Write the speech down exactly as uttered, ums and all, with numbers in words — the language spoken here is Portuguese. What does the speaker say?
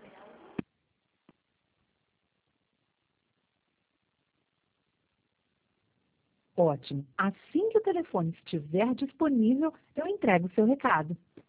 Ótimo. Assim que o telefone estiver disponível, eu entrego o seu recado.